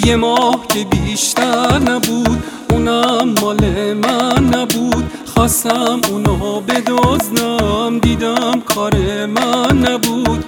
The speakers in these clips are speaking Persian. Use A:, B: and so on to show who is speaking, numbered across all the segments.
A: یه ماه که بیشتر نبود، اونم مال من نبود. خواستم اونو بدزدم، دیدم کار من نبود.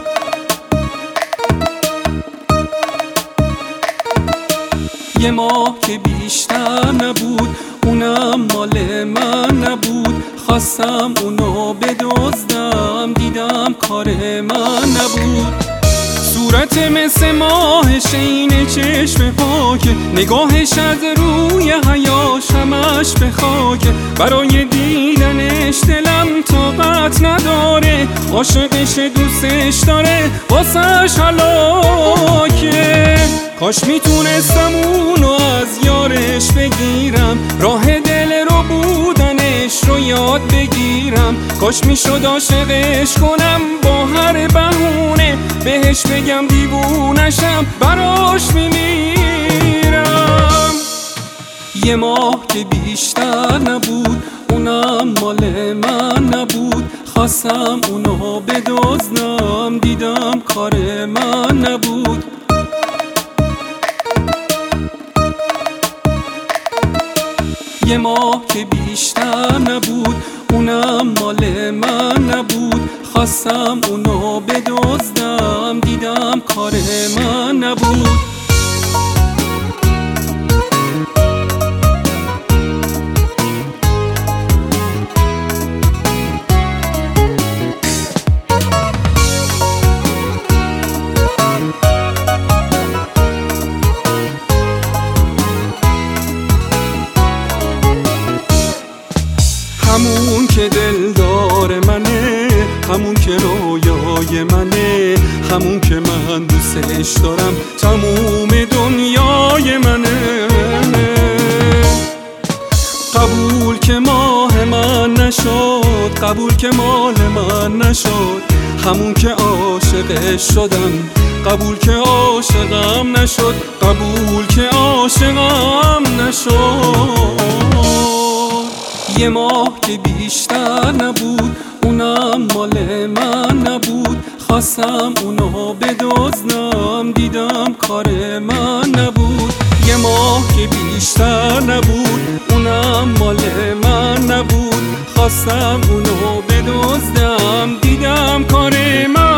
A: یه ماه که بیشتر نبود، اونم مال من نبود. خواستم اونو بدزدم، دیدم کار من نبود. صورت مثل ماهش، اینه چشم پاکه، نگاهش از روی حیاش همش به خاکه. برای دیدنش دلم طاقت نداره، عاشقش دوستش داره، واسش هلاکه. کاش میتونستم اونو از یارش بگیرم، راه دل رو بودنش رو یاد بگیرم. کاش میشد عاشقش کنم با هر بهونه، بهش بگم دیوونشم، براش میمیرم. یه ماه که بیشتر نبود، اونم مال من نبود. خواستم اونو بدزدم، دیدم کار من نبود. یه ماه که بیشتر نبود، اونم مال من نبود. خواستم اونو بدزدم، دیدم کار من نبود. همون که دلدار منه، همون که رویای منه، همون که من دوستش دارم، تموم دنیای منه. قبول که ماه من نشد، قبول که مال من نشد. همون که عاشقش شدم، قبول که عاشقم نشد، قبول که عاشقم نشد. یه ماه که بیشتر نبود، اونم مال من نبود. خواستم اونو بدزدم، دیدم کار من نبود. یه ماه که بیشتر نبود، اونم مال من نبود. خواستم اونو بدزدم، دیدم کار من